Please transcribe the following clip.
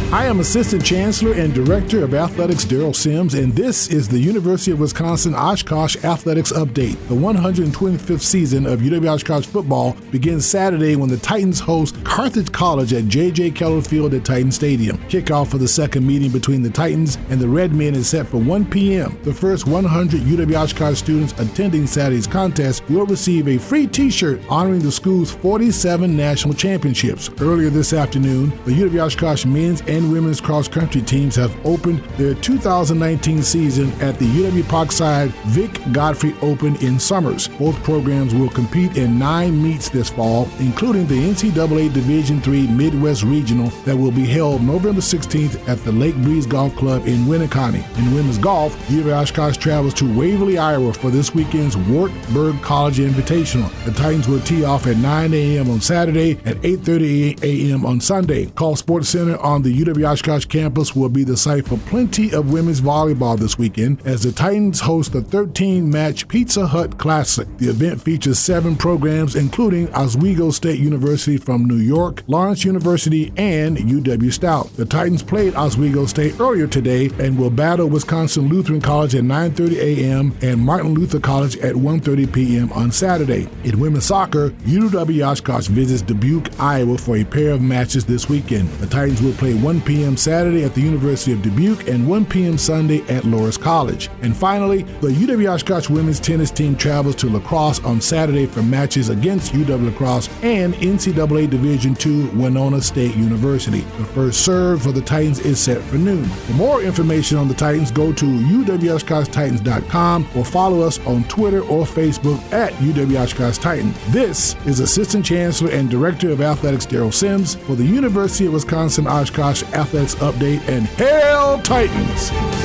I am Assistant Chancellor and Director of Athletics Daryl Sims, and this is the University of Wisconsin Oshkosh Athletics Update. The 125th season of UW Oshkosh football begins Saturday when the Titans host Carthage College at J.J. Keller Field at Titan Stadium. Kickoff for the second meeting between the Titans and the Redmen is set for 1 p.m. The first 100 UW Oshkosh students attending Saturday's contest will receive a free T-shirt honoring the school's 47 national championships. Earlier this afternoon, the UW Oshkosh men's and women's cross-country teams have opened their 2019 season at the UW Parkside Vic Godfrey Open in Summers. Both programs will compete in 9 meets this fall, including the NCAA Division III Midwest Regional that will be held November 16th at the Lake Breeze Golf Club in Winneconne. In women's golf, UW Oshkosh travels to Waverly, Iowa for this weekend's Wartburg College Invitational. The Titans will tee off at 9 a.m. on Saturday and 8:30 a.m. on Sunday. Call Sports Center on the UW Oshkosh campus will be the site for plenty of women's volleyball this weekend as the Titans host the 13-match Pizza Hut Classic. The event features 7 programs, including Oswego State University from New York, Lawrence University, and UW Stout. The Titans played Oswego State earlier today and will battle Wisconsin Lutheran College at 9:30 a.m. and Martin Luther College at 1:30 p.m. on Saturday. In women's soccer, UW Oshkosh visits Dubuque, Iowa for a pair of matches this weekend. The Titans will play 1 p.m. Saturday at the University of Dubuque and 1 p.m. Sunday at Loras College. And finally, the UW Oshkosh women's tennis team travels to La Crosse on Saturday for matches against UW La Crosse and NCAA Division II Winona State University. The first serve for the Titans is set for noon. For more information on the Titans, go to uwoshkoshtitans.com or follow us on Twitter or Facebook at UW Oshkosh Titan. This is Assistant Chancellor and Director of Athletics Daryl Sims for the University of Wisconsin Oshkosh Athletics Update, and Hail Titans!